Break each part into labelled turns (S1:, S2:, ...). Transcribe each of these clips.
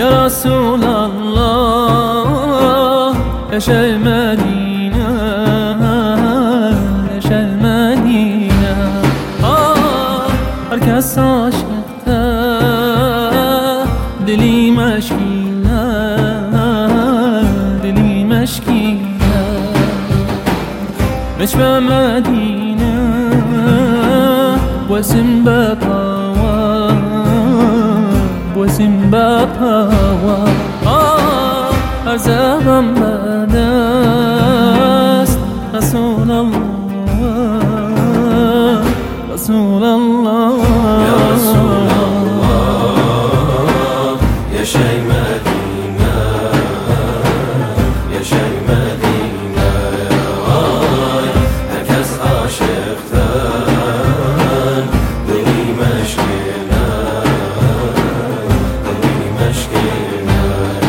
S1: يا رسول الله يا شيخ المدينة يا شيخ المدينة herkes aşıkta dili meşkine dili meşkine نشبه مدينة واسم بابها واسم بابها أرزاقا بدست رسول الله رسول الله
S2: يا رسول الله يا شيخ مدينة يا شيخ مدينة herkes aşıktan dili meşkine dili meşkine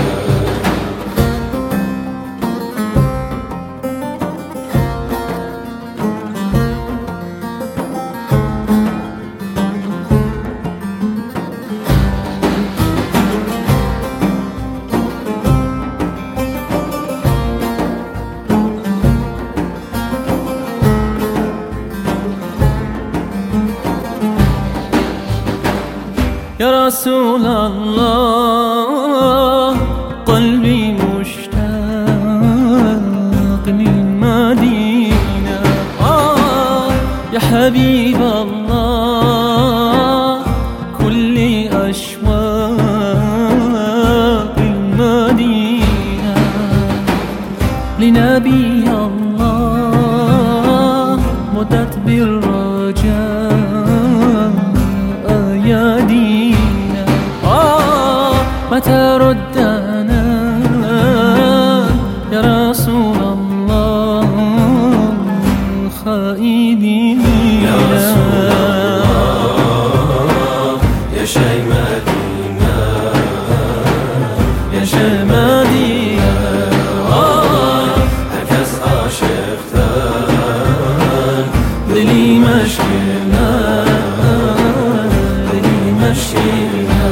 S1: يا رسول الله قلبي مشتاق للمدينة يا حبيب الله كل أشواق المدينة لنبي الله مدت بالرجاء أيادينا متى ردنا يا رسول الله خائبين
S2: يا رسول الله يا شيخ مدينة يا شيخ مدينة herkes aşıktan dili meşkine dili meşkine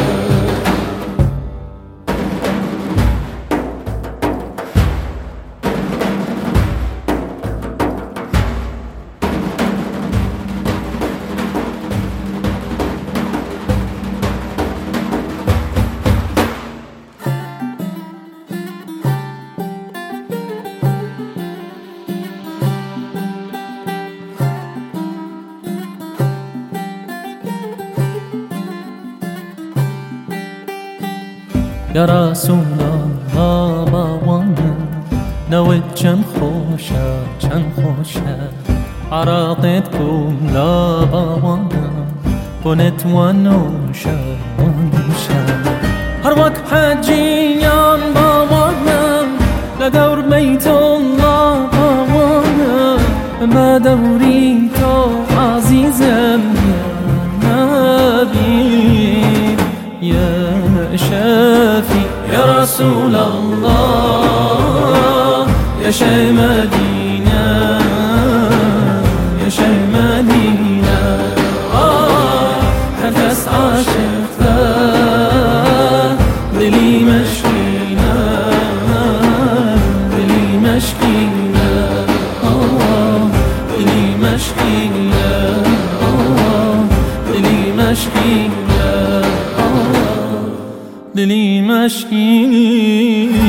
S1: يا رسول الله باوانا نوت چند خوشه عراقت کن لا باوانا بنت ونوشه هر وقت حجيان باوانا لدور بيت الله باوانا ما دوري تو عزيزم يا نبي يا شافي يا رسول الله يا شيخ مدينة يا شيخ مدينة herkes aşıkta dili meşkine dili meşkine dili meşkine dili meşkine دلی مشکی